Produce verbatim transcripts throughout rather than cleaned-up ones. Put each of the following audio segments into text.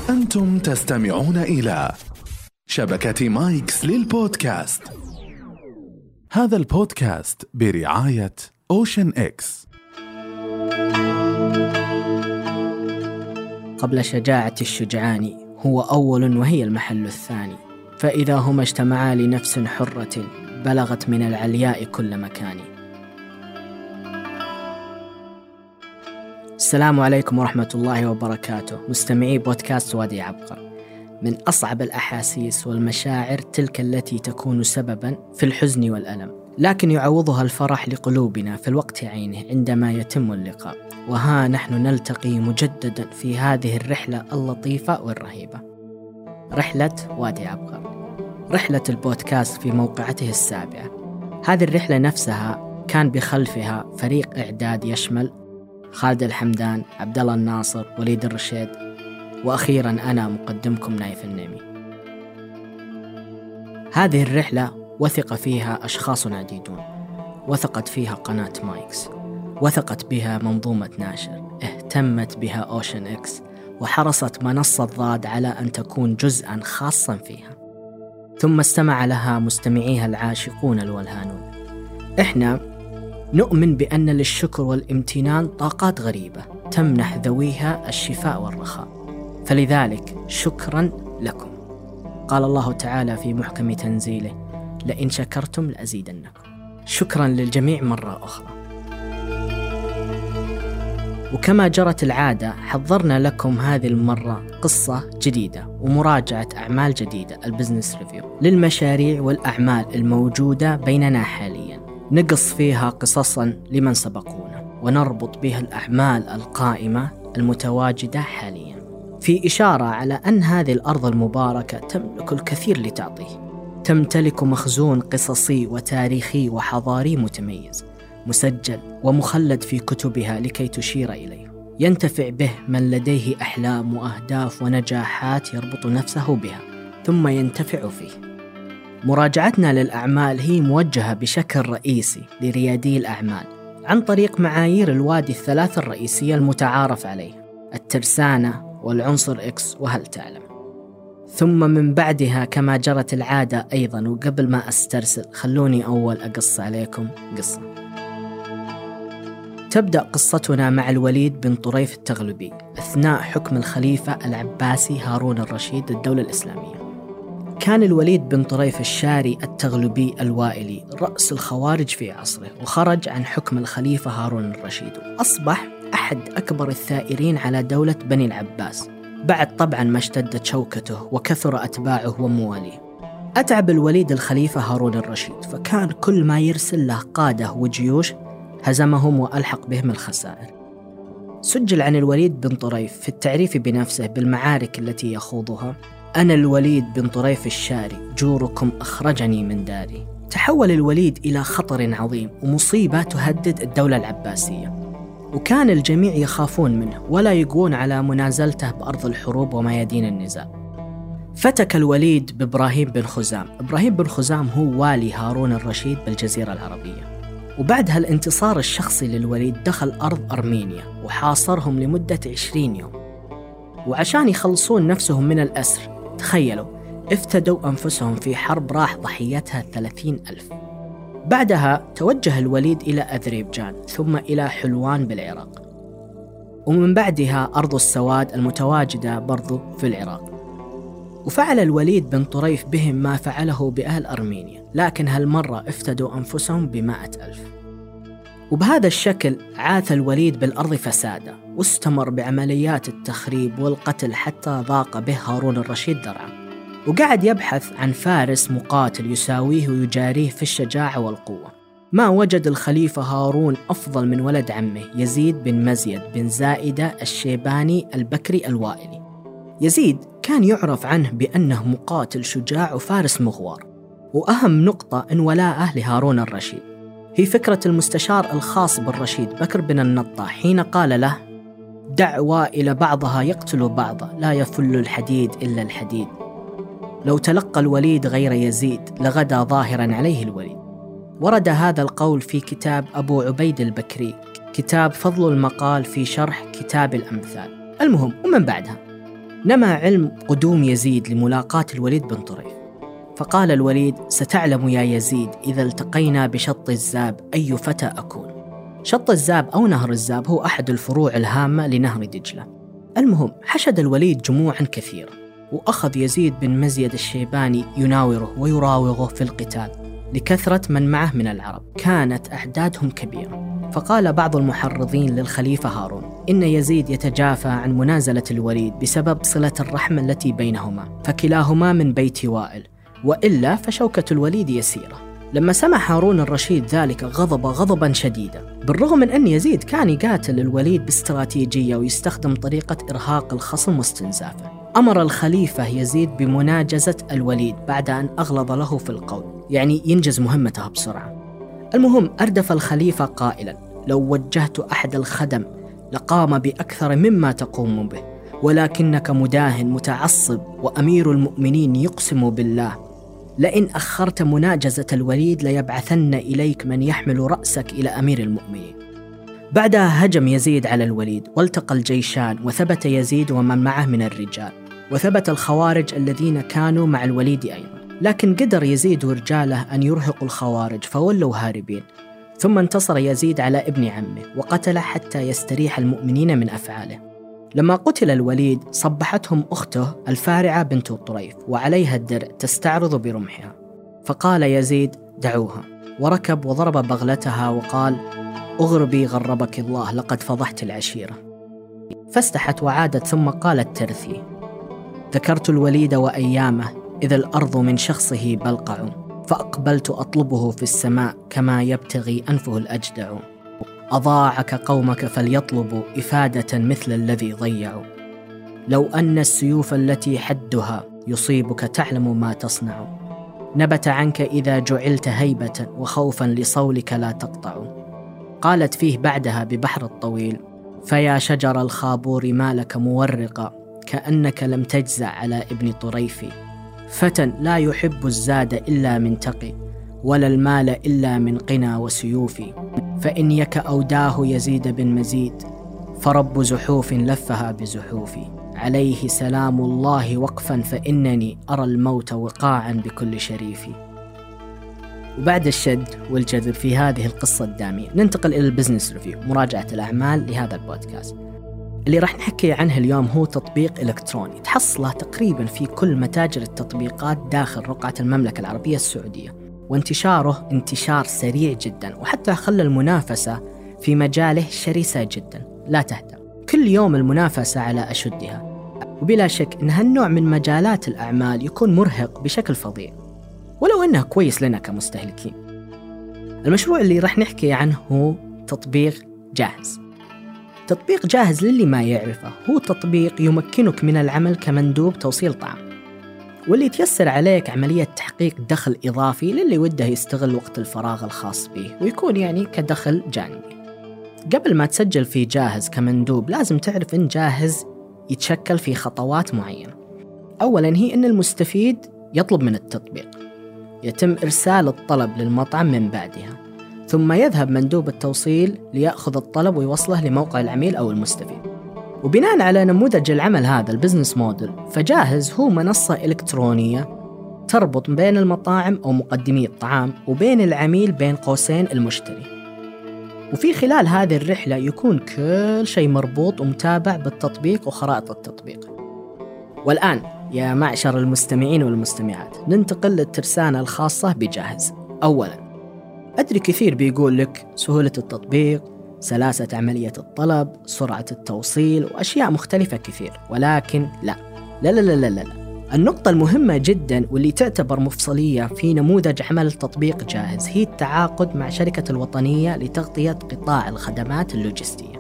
أنتم تستمعون إلى شبكة مايكس للبودكاست. هذا البودكاست برعاية أوشن إكس. قبل شجاعة الشجعان هو أول وهي المحل الثاني، فإذا هما اجتمعا لنفس حرة بلغت من العلياء كل مكان. السلام عليكم ورحمة الله وبركاته، مستمعي بودكاست وادي عبقر. من أصعب الأحاسيس والمشاعر تلك التي تكون سببا في الحزن والألم، لكن يعوضها الفرح لقلوبنا في الوقت عينه عندما يتم اللقاء. وها نحن نلتقي مجددا في هذه الرحلة اللطيفة والرهيبة، رحلة وادي عبقر، رحلة البودكاست في موقعته السابعة. هذه الرحلة نفسها كان بخلفها فريق إعداد يشمل خالد الحمدان، عبد الله الناصر، وليد الرشيد، وأخيرا أنا مقدمكم نايف النمي. هذه الرحلة وثق فيها أشخاص عديدون، وثقت فيها قناة مايكس، وثقت بها منظومة ناشر، اهتمت بها أوشن إكس، وحرصت منصة ضاد على أن تكون جزءا خاصا فيها، ثم استمع لها مستمعيها العاشقون الولهانون. إحنا نؤمن بأن للشكر والامتنان طاقات غريبة تمنح ذويها الشفاء والرخاء، فلذلك شكرا لكم. قال الله تعالى في محكم تنزيله: لئن شكرتم لأزيدنكم. شكرا للجميع مرة أخرى. وكما جرت العادة حضرنا لكم هذه المرة قصة جديدة ومراجعة أعمال جديدة، البزنس ريفيو للمشاريع والأعمال الموجودة بيننا حاليا. نقص فيها قصصا لمن سبقونا، ونربط بها الأعمال القائمة المتواجدة حاليا، في إشارة على أن هذه الأرض المباركة تملك الكثير لتعطيه، تمتلك مخزون قصصي وتاريخي وحضاري متميز، مسجل ومخلد في كتبها لكي تشير إليه، ينتفع به من لديه أحلام وأهداف ونجاحات يربط نفسه بها ثم ينتفع فيه. مراجعتنا للأعمال هي موجهة بشكل رئيسي لريادي الأعمال عن طريق معايير الوادي الثلاث الرئيسية المتعارف عليه: الترسانة والعنصر إكس وهل تعلم. ثم من بعدها كما جرت العادة أيضا، وقبل ما أسترسل خلوني أول أقص عليكم قصة. تبدأ قصتنا مع الوليد بن طريف التغلبي أثناء حكم الخليفة العباسي هارون الرشيد للدولة الإسلامية. كان الوليد بن طريف الشاري التغلبي الوائلي رأس الخوارج في عصره، وخرج عن حكم الخليفة هارون الرشيد، وأصبح أحد أكبر الثائرين على دولة بني العباس، بعد طبعا ما اشتدت شوكته وكثر أتباعه ومواليه. أتعب الوليد الخليفة هارون الرشيد، فكان كل ما يرسل له قادة وجيوش هزمهم وألحق بهم الخسائر. سجل عن الوليد بن طريف في التعريف بنفسه بالمعارك التي يخوضها: أنا الوليد بن طريف الشاري، جوركم أخرجني من داري. تحول الوليد إلى خطر عظيم ومصيبة تهدد الدولة العباسية، وكان الجميع يخافون منه ولا يقوون على منازلته بأرض الحروب وميادين النزال. فتك الوليد بإبراهيم بن خزام. إبراهيم بن خزام هو والي هارون الرشيد بالجزيرة العربية، وبعد هالانتصار الشخصي للوليد دخل أرض أرمينيا وحاصرهم لمدة عشرين يوم، وعشان يخلصون نفسهم من الأسر تخيلوا افتدوا أنفسهم في حرب راح ضحيتها ثلاثين ألف. بعدها توجه الوليد إلى أذربيجان ثم إلى حلوان بالعراق، ومن بعدها أرض السواد المتواجدة برضو في العراق. وفعل الوليد بن طريف بهم ما فعله بأهل أرمينيا، لكن هالمرة افتدوا أنفسهم بمائة ألف. وبهذا الشكل عاث الوليد بالأرض فسادا، واستمر بعمليات التخريب والقتل حتى ضاق به هارون الرشيد ذرعا، وقعد يبحث عن فارس مقاتل يساويه ويجاريه في الشجاعة والقوة. ما وجد الخليفة هارون أفضل من ولد عمه يزيد بن مزيد بن زائدة الشيباني البكري الوائلي. يزيد كان يعرف عنه بأنه مقاتل شجاع وفارس مغوار، وأهم نقطة إن ولاءه لهارون الرشيد هي فكرة المستشار الخاص بالرشيد بكر بن النطاح حين قال له: دع وائل بعضها يقتل بعضا، لا يفل الحديد إلا الحديد. لو تلقى الوليد غير يزيد لغدا ظاهرا عليه الوليد. ورد هذا القول في كتاب أبو عبيد البكري، كتاب فضل المقال في شرح كتاب الأمثال. المهم، ومن بعدها نما علم قدوم يزيد لملاقاة الوليد بن طريف، فقال الوليد: ستعلم يا يزيد إذا التقينا بشط الزاب أي فتى أكون. شط الزاب أو نهر الزاب هو أحد الفروع الهامة لنهر دجلة. المهم، حشد الوليد جموعا كثيرة، وأخذ يزيد بن مزيد الشيباني يناوره ويراوغه في القتال لكثرة من معه من العرب، كانت أعدادهم كبيرة. فقال بعض المحرضين للخليفة هارون إن يزيد يتجافى عن منازلة الوليد بسبب صلة الرحم التي بينهما، فكلاهما من بيت وائل، وإلا فشوكة الوليد يسيرة. لما سمع هارون الرشيد ذلك غضب غضبا شديدا، بالرغم من أن يزيد كان يقاتل الوليد باستراتيجية ويستخدم طريقة إرهاق الخصم واستنزافه. أمر الخليفة يزيد بمناجزة الوليد بعد أن أغلظ له في القول، يعني ينجز مهمته بسرعة. المهم، أردف الخليفة قائلا: لو وجهت أحد الخدم لقام بأكثر مما تقوم به، ولكنك مداهن متعصب، وأمير المؤمنين يقسم بالله لئن أخرت مناجزة الوليد ليبعثن إليك من يحمل رأسك إلى أمير المؤمنين. بعدها هجم يزيد على الوليد، والتقى الجيشان، وثبت يزيد ومن معه من الرجال، وثبت الخوارج الذين كانوا مع الوليد أيضا. لكن قدر يزيد ورجاله أن يرهقوا الخوارج فولوا هاربين. ثم انتصر يزيد على ابن عمه وقتله حتى يستريح المؤمنين من أفعاله. لما قتل الوليد صبحتهم أخته الفارعة بنت طريف وعليها الدرع تستعرض برمحها، فقال يزيد: دعوها، وركب وضرب بغلتها وقال: أغربي غربك الله، لقد فضحت العشيرة. فاستحت وعادت، ثم قالت ترثي: ذكرت الوليد وأيامه إذ الأرض من شخصه بلقع، فأقبلت أطلبه في السماء كما يبتغي أنفه الأجدع. أضاعك قومك فليطلبوا إفادة مثل الذي ضيعوا، لو أن السيوف التي حدها يصيبك تعلم ما تصنع. نبت عنك إذا جعلت هيبة، وخوفا لصولك لا تقطع. قالت فيه بعدها ببحر الطويل: فيا شجر الخابور ما لك مورقا، كأنك لم تجزع على ابن طريف. فتى لا يحب الزاد إلا من تقي، ولا المال إلا من قنا وسيوف. فإن يك أوداه يزيد بن مزيد، فرب زحوف لفها بزحوف. عليه سلام الله وقفا، فإنني أرى الموت وقاعا بكل شريف. وبعد الشد والجذب في هذه القصة الدامية ننتقل إلى البزنس ريفيو، مراجعة الأعمال لهذا البودكاست. اللي راح نحكي عنه اليوم هو تطبيق إلكتروني تحصله تقريبا في كل متاجر التطبيقات داخل رقعة المملكة العربية السعودية، وانتشاره انتشار سريع جدا، وحتى خلى المنافسة في مجاله شرسة جدا لا تهدأ. كل يوم المنافسة على أشدها، وبلا شك أن هالنوع من مجالات الأعمال يكون مرهق بشكل فظيع، ولو أنه كويس لنا كمستهلكين. المشروع اللي راح نحكي عنه هو تطبيق جاهز. تطبيق جاهز للي ما يعرفه هو تطبيق يمكنك من العمل كمندوب توصيل طعام، واللي تيسر عليك عملية تحقيق دخل إضافي للي وده يستغل وقت الفراغ الخاص به، ويكون يعني كدخل جانبي. قبل ما تسجل في جاهز كمندوب لازم تعرف إن جاهز يتشكل في خطوات معينة. أولا هي إن المستفيد يطلب من التطبيق، يتم إرسال الطلب للمطعم من بعدها، ثم يذهب مندوب التوصيل ليأخذ الطلب ويوصله لموقع العميل أو المستفيد. وبناء على نموذج العمل هذا البزنس موديل، فجاهز هو منصة إلكترونية تربط بين المطاعم أو مقدمي الطعام وبين العميل بين قوسين المشتري. وفي خلال هذه الرحلة يكون كل شيء مربوط ومتابع بالتطبيق وخرائط التطبيق. والآن يا معشر المستمعين والمستمعات ننتقل للترسانة الخاصة بجاهز. أولا، أدري كثير بيقول لك سهولة التطبيق، سلاسة عملية الطلب، سرعة التوصيل، وأشياء مختلفة كثير، ولكن لا لا لا لا لا لا. النقطة المهمة جدا واللي تعتبر مفصلية في نموذج عمل تطبيق جاهز هي التعاقد مع شركة الوطنية لتغطية قطاع الخدمات اللوجستية.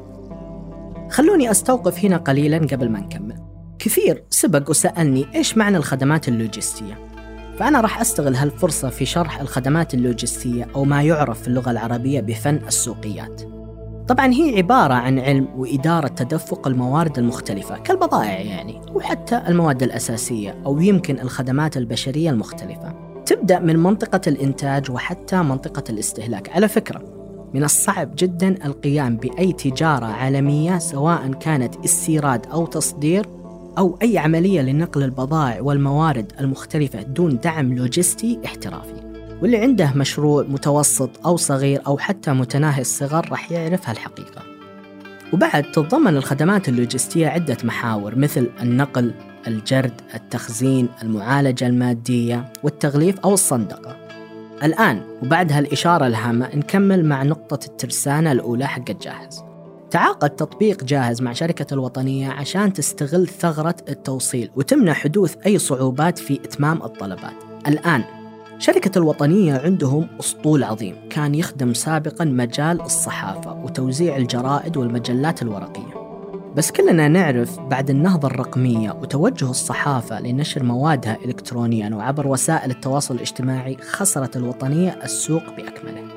خلوني أستوقف هنا قليلا قبل ما نكمل. كثير سبق وسألني إيش معنى الخدمات اللوجستية، فأنا راح أستغل هالفرصة في شرح الخدمات اللوجستية أو ما يعرف في اللغة العربية بفن السوقيات. طبعا هي عبارة عن علم وإدارة تدفق الموارد المختلفة كالبضائع يعني، وحتى المواد الأساسية أو يمكن الخدمات البشرية المختلفة، تبدأ من منطقة الإنتاج وحتى منطقة الاستهلاك. على فكرة، من الصعب جدا القيام بأي تجارة عالمية سواء كانت استيراد أو تصدير أو أي عملية لنقل البضائع والموارد المختلفة دون دعم لوجستي احترافي. واللي عنده مشروع متوسط أو صغير أو حتى متناهي الصغر راح يعرف هالحقيقة. وبعد تتضمن الخدمات اللوجستية عدة محاور مثل النقل، الجرد، التخزين، المعالجة المادية والتغليف أو الصندقة. الآن وبعد هالإشارة الهامة نكمل مع نقطة الترسانة الأولى حق جاهز. تعاقد تطبيق جاهز مع شركة الوطنية عشان تستغل ثغرة التوصيل وتمنع حدوث أي صعوبات في إتمام الطلبات. الآن شركة الوطنية عندهم أسطول عظيم كان يخدم سابقاً مجال الصحافة وتوزيع الجرائد والمجلات الورقية، بس كلنا نعرف بعد النهضة الرقمية وتوجه الصحافة لنشر موادها إلكترونياً وعبر وسائل التواصل الاجتماعي خسرت الوطنية السوق بأكمله.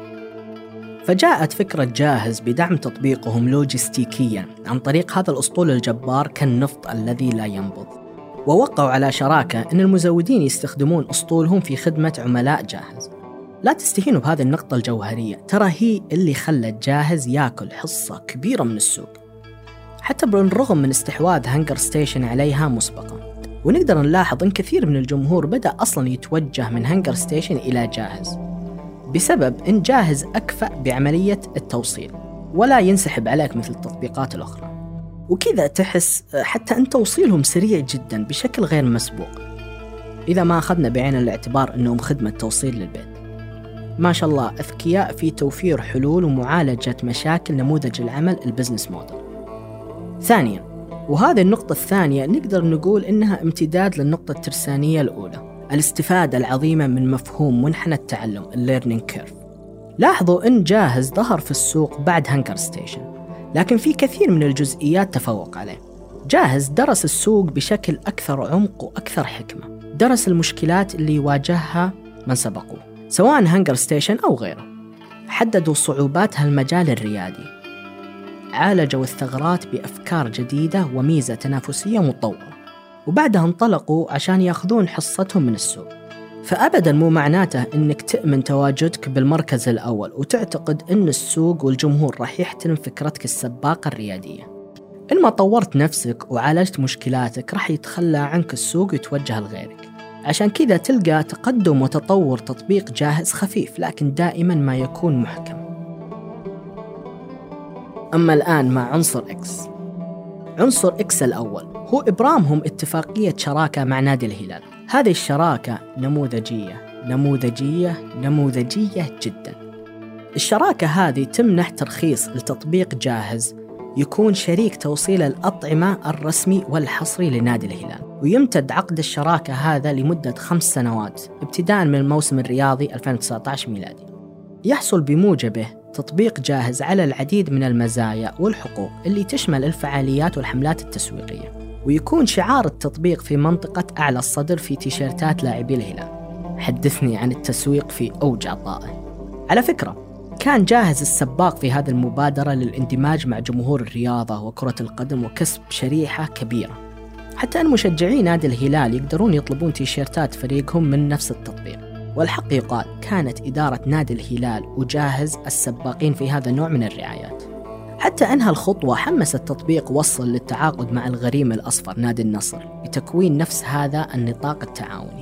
فجاءت فكرة جاهز بدعم تطبيقهم لوجستيكياً عن طريق هذا الأسطول الجبار كالنفط الذي لا ينبض، ووقعوا على شراكة أن المزودين يستخدمون أسطولهم في خدمة عملاء جاهز. لا تستهينوا بهذه النقطة الجوهرية، ترى هي اللي خلت جاهز ياكل حصة كبيرة من السوق حتى بالرغم من استحواذ هانجر ستيشن عليها مسبقاً. ونقدر نلاحظ أن كثير من الجمهور بدأ أصلاً يتوجه من هانجر ستيشن إلى جاهز بسبب أن جاهز أكفأ بعملية التوصيل ولا ينسحب عليك مثل التطبيقات الأخرى، وكذا تحس حتى أن توصيلهم سريع جدا بشكل غير مسبوق إذا ما أخذنا بعين الاعتبار أنهم خدمة توصيل للبيت. ما شاء الله أذكياء في توفير حلول ومعالجة مشاكل نموذج العمل البزنس موديل. ثانيا، وهذه النقطة الثانية نقدر نقول إنها امتداد للنقطة الترسانية الأولى، الاستفادة العظيمة من مفهوم منحنى التعلم الليرنينج كيرف. لاحظوا أن جاهز ظهر في السوق بعد هانجر ستيشن، لكن في كثير من الجزئيات تفوق عليه. جاهز درس السوق بشكل أكثر عمق وأكثر حكمة، درس المشكلات اللي يواجهها من سبقوه سواء هانجر ستيشن أو غيره، حددوا صعوبات هالمجال الريادي، عالجوا الثغرات بأفكار جديدة وميزة تنافسية مطورة، وبعدها انطلقوا عشان يأخذون حصتهم من السوق. فأبداً مو معناته أنك تأمن تواجدك بالمركز الأول وتعتقد أن السوق والجمهور راح يحترم فكرتك السباقة الريادية. إن ما طورت نفسك وعالجت مشكلاتك راح يتخلى عنك السوق ويتوجه لغيرك. عشان كذا تلقى تقدم وتطور تطبيق جاهز خفيف لكن دائماً ما يكون محكم. أما الآن مع عنصر إكس. عنصر إكس الأول هو إبرامهم اتفاقية شراكة مع نادي الهلال. هذه الشراكة نموذجية نموذجية نموذجية جدا. الشراكة هذه تمنح ترخيص لتطبيق جاهز يكون شريك توصيل الأطعمة الرسمي والحصري لنادي الهلال، ويمتد عقد الشراكة هذا لمدة خمس سنوات ابتداء من الموسم الرياضي ألفين وتسعة عشر ميلادي. يحصل بموجبه تطبيق جاهز على العديد من المزايا والحقوق اللي تشمل الفعاليات والحملات التسويقية، ويكون شعار التطبيق في منطقة أعلى الصدر في تيشيرتات لاعبي الهلال. حدثني عن التسويق في أوج عطائه. على فكرة كان جاهز السباق في هذه المبادرة للاندماج مع جمهور الرياضة وكرة القدم وكسب شريحة كبيرة، حتى أن مشجعي نادي الهلال يقدرون يطلبون تيشيرتات فريقهم من نفس التطبيق. والحق يقال كانت إدارة نادي الهلال وجاهز السباقين في هذا النوع من الرعايات، حتى أنها الخطوة حمس التطبيق وصل للتعاقد مع الغريم الأصفر نادي النصر بتكوين نفس هذا النطاق التعاوني.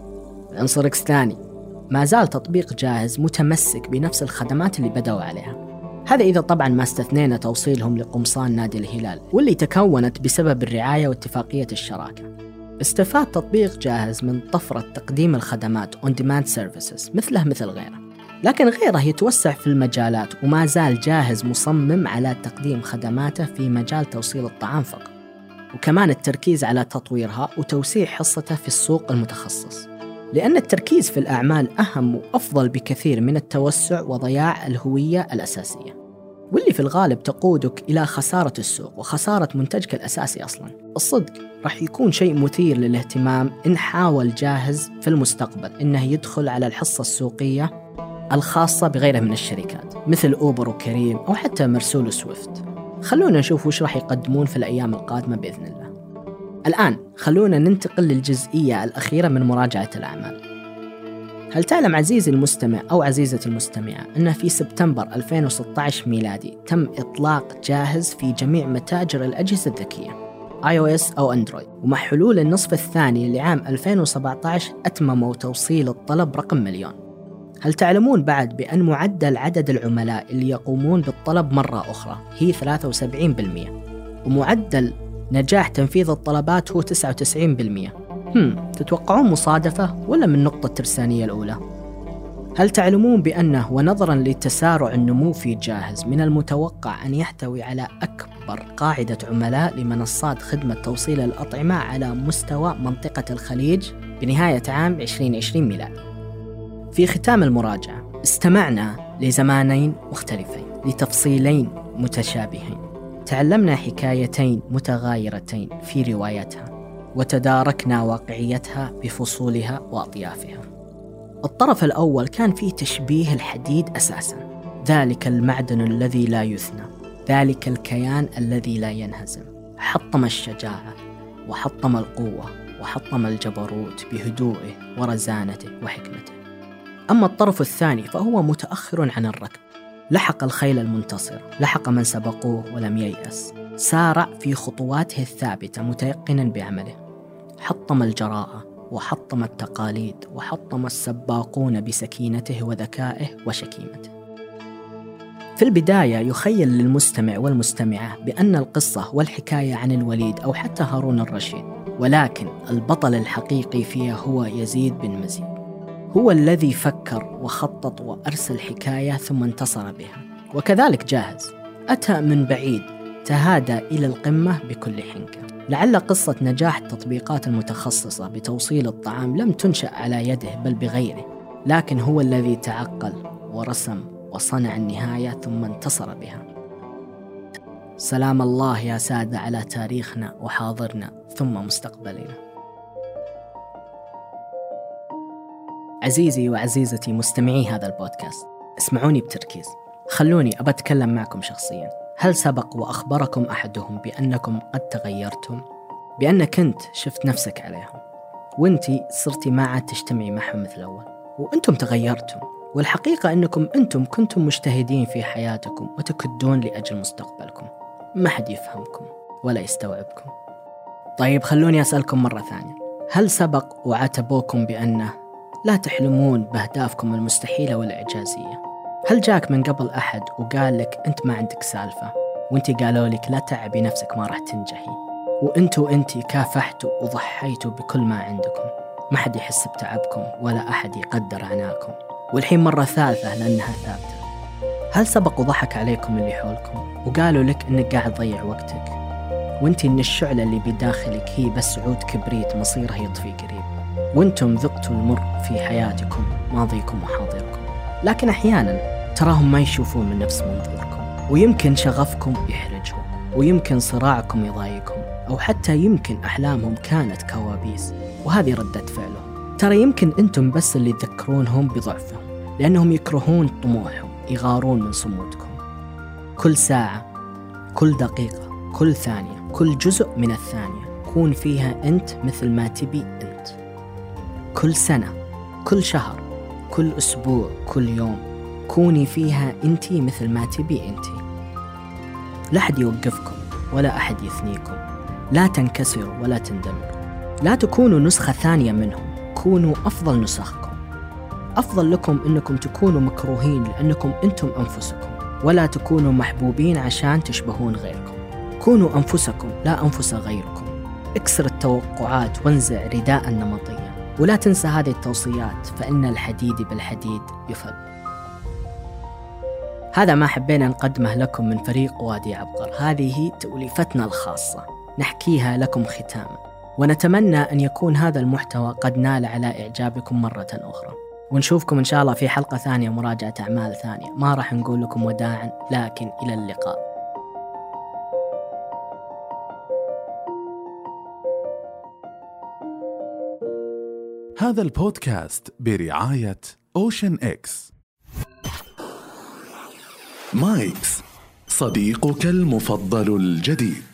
عنصر إكس ثاني، ما زال تطبيق جاهز متمسك بنفس الخدمات اللي بدأوا عليها، هذا إذا طبعا ما استثنينا توصيلهم لقمصان نادي الهلال واللي تكونت بسبب الرعاية واتفاقية الشراكة. استفاد تطبيق جاهز من طفرة تقديم الخدمات on demand services مثله مثل غيره، لكن غيره يتوسع في المجالات، وما زال جاهز مصمم على تقديم خدماته في مجال توصيل الطعام فقط، وكمان التركيز على تطويرها وتوسيع حصته في السوق المتخصص، لأن التركيز في الأعمال أهم وأفضل بكثير من التوسع وضياع الهوية الأساسية، واللي في الغالب تقودك إلى خسارة السوق وخسارة منتجك الأساسي أصلاً. الصدق راح يكون شيء مثير للاهتمام إن حاول جاهز في المستقبل إنه يدخل على الحصة السوقية الخاصة بغيره من الشركات مثل أوبر وكريم أو حتى مرسول وسويفت. خلونا نشوف وش راح يقدمون في الأيام القادمة بإذن الله. الآن خلونا ننتقل للجزئية الأخيرة من مراجعة الأعمال. هل تعلم عزيزي المستمع أو عزيزة المستمعة أن في سبتمبر ألفين وستة عشر ميلادي تم إطلاق جاهز في جميع متاجر الأجهزة الذكية؟ آي أو إس أو أندرويد. ومع حلول النصف الثاني لعام ألفين وسبعة عشر أتمموا توصيل الطلب رقم مليون. هل تعلمون بعد بأن معدل عدد العملاء اللي يقومون بالطلب مرة أخرى هي ثلاثة وسبعين بالمئة، ومعدل نجاح تنفيذ الطلبات هو تسعة وتسعين بالمئة؟ هم تتوقعون مصادفة ولا من نقطة الترسانية الأولى؟ هل تعلمون بأنه ونظراً لتسارع النمو في جاهز من المتوقع أن يحتوي على أكبر قاعدة عملاء لمنصات خدمة توصيل الأطعمة على مستوى منطقة الخليج بنهاية عام عشرين عشرين ميلادي؟ في ختام المراجعة استمعنا لزمانين مختلفين، لتفصيلين متشابهين، تعلمنا حكايتين متغايرتين في روايتها، وتداركنا واقعيتها بفصولها وأطيافها. الطرف الأول كان فيه تشبيه الحديد أساساً، ذلك المعدن الذي لا يثنى، ذلك الكيان الذي لا ينهزم، حطم الشجاعة وحطم القوة وحطم الجبروت بهدوئه ورزانته وحكمته. أما الطرف الثاني فهو متأخر عن الركب، لحق الخيل المنتصر، لحق من سبقوه ولم ييأس، سارع في خطواته الثابتة متيقناً بعمله، حطم الجراءة وحطم التقاليد وحطم السباقون بسكينته وذكائه وشكيمته. في البداية يخيل للمستمع والمستمعة بأن القصة والحكاية عن الوليد أو حتى هارون الرشيد، ولكن البطل الحقيقي فيها هو يزيد بن مزيد. هو الذي فكر وخطط وأرسل حكاية ثم انتصر بها. وكذلك جاهز، أتى من بعيد، تهادى إلى القمة بكل حنكة. لعل قصة نجاح التطبيقات المتخصصة بتوصيل الطعام لم تنشأ على يده بل بغيره، لكن هو الذي تعقل ورسم وصنع النهاية ثم انتصر بها. سلام الله يا سادة على تاريخنا وحاضرنا ثم مستقبلنا. عزيزي وعزيزتي مستمعي هذا البودكاست، اسمعوني بتركيز، خلوني أبى أتكلم معكم شخصياً. هل سبق وأخبركم أحدهم بأنكم قد تغيرتم؟ بأنك أنت شفت نفسك عليهم وأنتي صرتي ما عاد تجتمعي معهم مثل الأول، وأنتم تغيرتم، والحقيقة أنكم أنتم كنتم مجتهدين في حياتكم وتكدون لأجل مستقبلكم، ما حد يفهمكم ولا يستوعبكم. طيب خلوني أسألكم مرة ثانية، هل سبق وعاتبوكم بأنه لا تحلمون بأهدافكم المستحيلة والإعجازية؟ هل جاك من قبل أحد وقال لك أنت ما عندك سالفة، وأنت قالوا لك لا تعبي نفسك ما راح تنجحي، وأنت وأنت كافحتوا وضحيتوا بكل ما عندكم، ما حد يحس بتعبكم ولا أحد يقدر عناكم، والحين مرة ثالثة لأنها ثابتة؟ هل سبق وضحك عليكم اللي حولكم وقالوا لك أنك قاعد تضيع وقتك، وأنت إن الشعلة اللي بداخلك هي بس عود كبريت مصيرها يطفي قريب، وأنتم ذقتوا المر في حياتكم ماضيكم وحاضركم، لكن أحياناً تراهم ما يشوفون من نفس منظوركم، ويمكن شغفكم يحرجهم، ويمكن صراعكم يضايقهم، أو حتى يمكن أحلامهم كانت كوابيس وهذه ردة فعلهم. ترى يمكن أنتم بس اللي تذكرونهم بضعفهم، لأنهم يكرهون طموحهم، يغارون من صمودكم. كل ساعة، كل دقيقة، كل ثانية، كل جزء من الثانية كون فيها أنت مثل ما تبي أنت. كل سنة، كل شهر، كل أسبوع، كل يوم كوني فيها أنتي مثل ما تبي أنتي. لا أحد يوقفكم ولا أحد يثنيكم، لا تنكسروا ولا تندمروا، لا تكونوا نسخة ثانية منهم، كونوا أفضل نسخكم. أفضل لكم أنكم تكونوا مكروهين لأنكم أنتم أنفسكم، ولا تكونوا محبوبين عشان تشبهون غيركم. كونوا أنفسكم لا أنفس غيركم. اكسر التوقعات وانزع رداء النمطية، ولا تنسى هذه التوصيات، فإن الحديد بالحديد يفل. هذا ما حبينا نقدمه لكم من فريق وادي عبقر. هذه توليفتنا الخاصة نحكيها لكم ختاما، ونتمنى أن يكون هذا المحتوى قد نال على إعجابكم مرة أخرى، ونشوفكم إن شاء الله في حلقة ثانية مراجعة أعمال ثانية. ما راح نقول لكم وداعا، لكن إلى اللقاء. هذا البودكاست برعاية أوشن إكس. مايكس، صديقك المفضل الجديد.